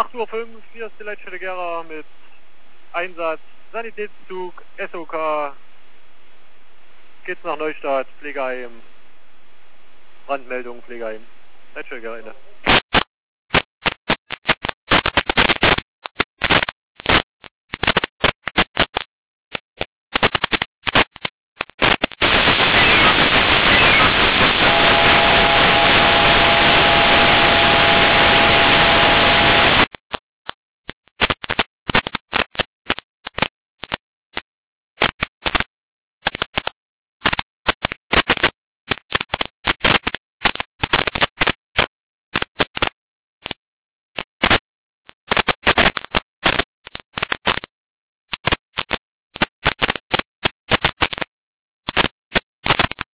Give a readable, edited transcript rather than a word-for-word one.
8:05 Uhr, hier ist die Leitstelle Gera mit Einsatz, Sanitätszug, SOK, geht's nach Neustadt, Pflegeheim, Brandmeldung, Pflegeheim, Leitstelle Gera inne.